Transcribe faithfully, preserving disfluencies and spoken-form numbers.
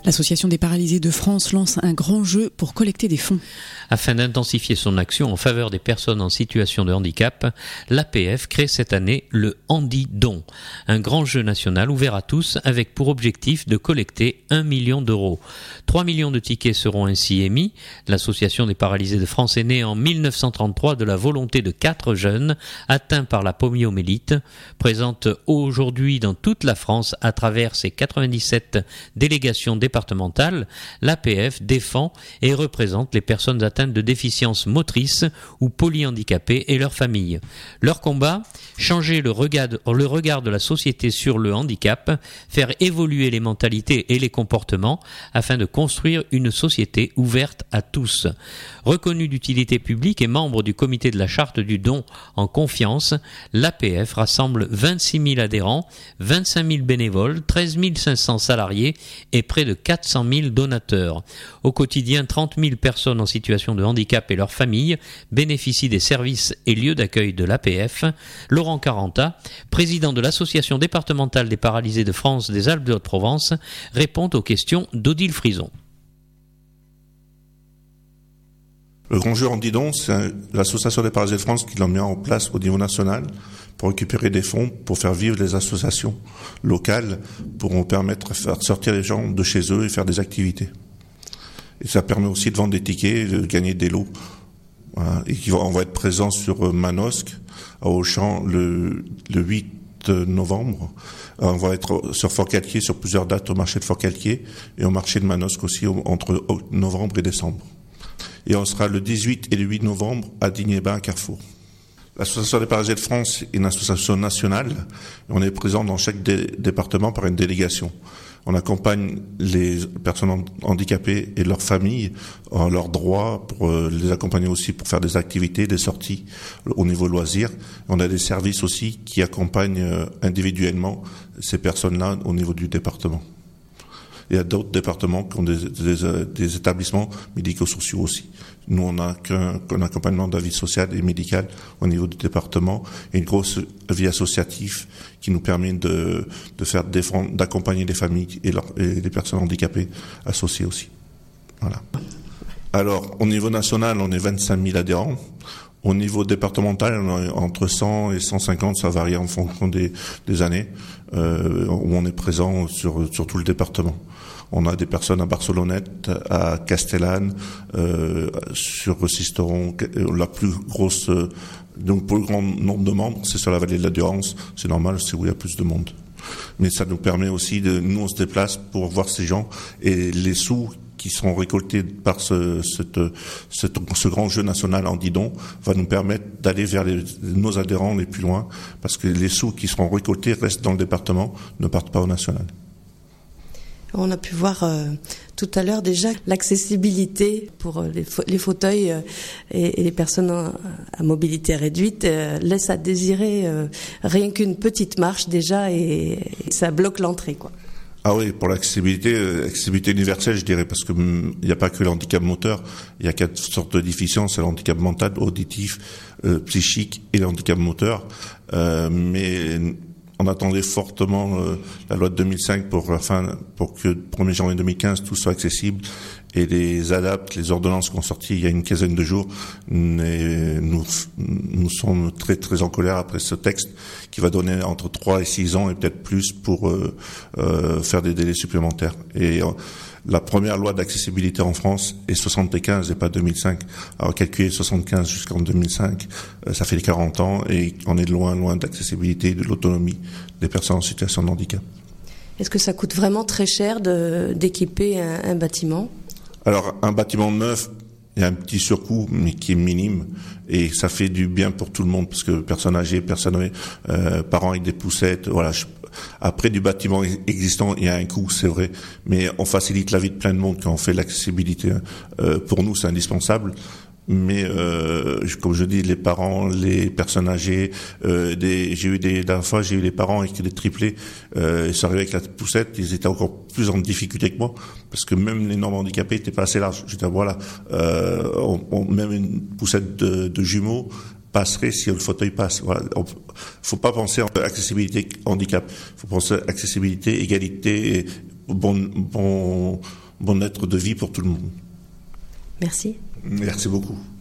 L'Association des paralysés de France lance un grand jeu pour collecter des fonds. Afin d'intensifier son action en faveur des personnes en situation de handicap, l'A P F crée cette année le Handi-Don, un grand jeu national ouvert à tous avec pour objectif de collecter un million d'euros. trois millions de tickets seront ainsi émis. L'Association des paralysés de France est née en mille neuf cent trente-trois de la volonté de quatre jeunes atteints par la poliomyélite, présente aujourd'hui dans toute la France à travers ses quatre-vingt-dix-sept délégations départementales. L'A P F défend et représente les personnes atteintes de déficience motrice ou polyhandicapées et leurs familles. Leur combat, changer le regard, le regard de la société sur le handicap, faire évoluer les mentalités et les comportements afin de construire une société ouverte à tous. Reconnu d'utilité publique et membre du comité de la charte du don en confiance, l'A P F rassemble vingt-six mille adhérents, vingt-cinq mille bénévoles, treize mille cinq cents salariés et près de quatre cent mille donateurs. Au quotidien, trente mille personnes en situation de handicap et leurs familles bénéficient des services et lieux d'accueil de l'A P F. Laurent Caranta, président de l'Association départementale des paralysés de France des Alpes de Haute-Provence, répond aux questions d'Odile Frison. Le grand jeu Handi-Don, c'est l'Association des paralysés de France qui l'a mis en place au niveau national pour récupérer des fonds pour faire vivre les associations locales, pour nous permettre de faire sortir les gens de chez eux et faire des activités. Et ça permet aussi de vendre des tickets, de gagner des lots. Voilà. Et on va être présent sur Manosque, à Auchan, le, le huit novembre. On va être sur Forcalquier, sur plusieurs dates au marché de Forcalquier et au marché de Manosque aussi entre novembre et décembre. Et on sera le dix-huit et le huit novembre à Digne-et-Bains à Carrefour. L'Association des paralysés de France est une association nationale. On est présent dans chaque dé- département par une délégation. On accompagne les personnes handicapées et leurs familles en leurs droits, pour euh, les accompagner aussi pour faire des activités, des sorties au niveau loisirs. On a des services aussi qui accompagnent euh, individuellement ces personnes-là au niveau du département. Il y a d'autres départements qui ont des, des, des établissements médico-sociaux aussi. Nous, on n'a qu'un, qu'un accompagnement de la vie sociale et médicale au niveau du département et une grosse vie associative qui nous permet de, de faire défendre, d'accompagner les familles et, leur, et les personnes handicapées associées aussi. Voilà. Alors, au niveau national, on est vingt-cinq mille adhérents. Au niveau départemental, on est entre cent et cent cinquante, ça varie en fonction des, des années, euh, où on est présent sur, sur tout le département. On a des personnes à Barcelonnette, à Castellane, euh, sur Sisteron. La plus grosse, donc pour le grand nombre de membres, c'est sur la vallée de la Durance. C'est normal, c'est où il y a plus de monde. Mais ça nous permet aussi de, nous on se déplace pour voir ces gens et les sous qui seront récoltés par ce, cette, ce, ce grand jeu national Handi-Don va nous permettre d'aller vers les, nos adhérents les plus loin, parce que les sous qui seront récoltés restent dans le département, ne partent pas au national. On a pu voir euh, tout à l'heure déjà l'accessibilité pour les, fa- les fauteuils euh, et, et les personnes en, à mobilité réduite euh, laisse à désirer euh, rien qu'une petite marche déjà et, et ça bloque l'entrée, quoi. Ah oui, pour l'accessibilité, l'accessibilité universelle, je dirais, parce que il n'y a pas que le handicap moteur, il y a quatre sortes de déficiences, c'est le handicap mental, auditif, euh, psychique et le handicap moteur. Euh, mais on attendait fortement euh, la loi de deux mille cinq pour la fin, pour que le premier janvier deux mille quinze tout soit accessible. Et les adaptes, les ordonnances qui ont sorti il y a une quinzaine de jours, nous, nous sommes très très en colère après ce texte qui va donner entre trois et six ans et peut-être plus pour euh, euh, faire des délais supplémentaires. Et euh, la première loi d'accessibilité en France est soixante-quinze et pas deux mille cinq. Alors calculer soixante-quinze jusqu'en deux mille cinq, euh, ça fait les quarante ans et on est loin loin d'accessibilité, de l'autonomie des personnes en situation de handicap. Est-ce que ça coûte vraiment très cher de, d'équiper un, un bâtiment ? Alors, un bâtiment neuf, il y a un petit surcoût, mais qui est minime, et ça fait du bien pour tout le monde, parce que personnes âgées, personnes, euh, parents avec des poussettes, voilà. Je, après du bâtiment existant, il y a un coût, c'est vrai, mais on facilite la vie de plein de monde quand on fait l'accessibilité. Euh, pour nous, c'est indispensable. Mais euh, comme je dis, les parents, les personnes âgées, euh, des, j'ai eu des la dernière fois, j'ai eu des parents avec des triplés, euh, ils sont arrivés avec la poussette, ils étaient encore plus en difficulté que moi, parce que même les normes handicapés étaient pas assez larges. Je veux dire, voilà, euh, on, on, même une poussette de, de jumeaux passerait si le fauteuil passe. Voilà, on, faut pas penser en accessibilité handicap, faut penser accessibilité, égalité, et bon, bon, bon être de vie pour tout le monde. Merci. Merci beaucoup.